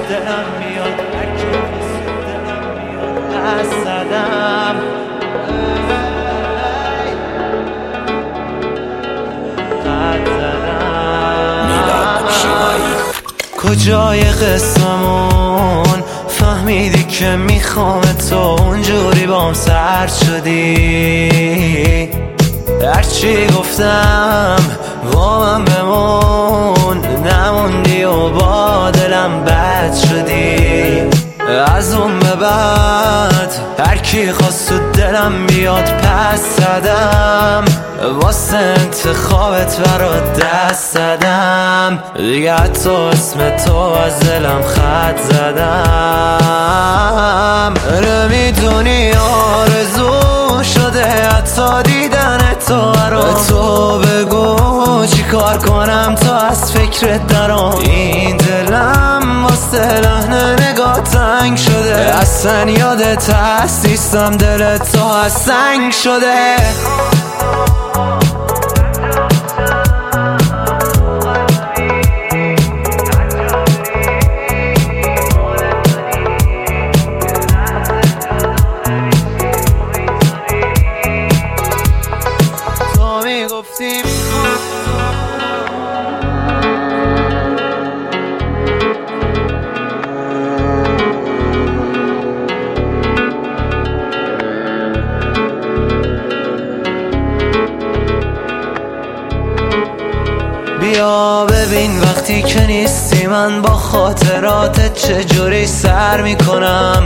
دلم میاد هرکی خواست دلم میاد از زدم کجای قسممون فهمیدی که میخوام تو اونجوری بام سرد شدی هرچی گفتم با من بمون نموندی و با دلم بد شدی از اون به بعد هرکی خواست تو دلم بیاد پس زدم واسه انتخابت برات دست زدم دیگه حتی اسم تو از دلم خط زدم نمیدونی آرزو شده حتی دیدن تو تو بگو چی کار کنم تا از فکرت درام این دلم واسه لحن نگاه تنگ شده اصلا یادت هست نیستم دلت تو از سنگ شده تو میگفتی بیا ببین وقتی که نیستی من با خاطراتت چجوری سر میکنم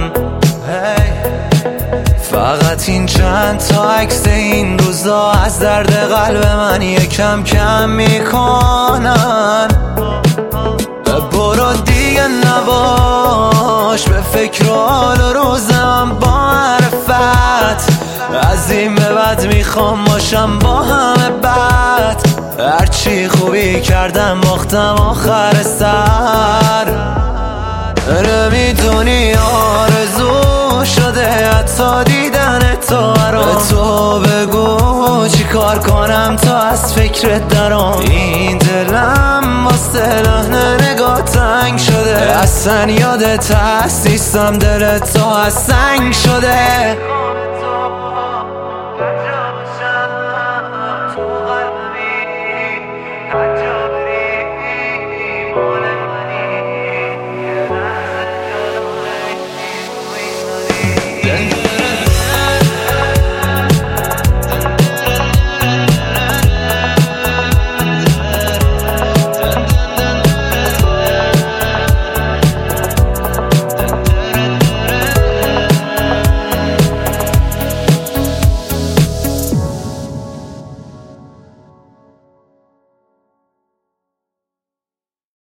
فقط این چند تا عکس این روزا از درد قلب من یکم کم میکنن برو دیگه نباش به فکر و حال و روزم با معرفت از این به بعد میخوام باشم با همه بد هرچی خوبی کردم باختم آخر سر نمیدونی آرزو شده حتی دیدن تو تو بگو چی کار کنم تا از فکرت درام این دلم واسه لحن نگاه تنگ شده اصلا یادت هست نیستم دلت تو از سنگ شده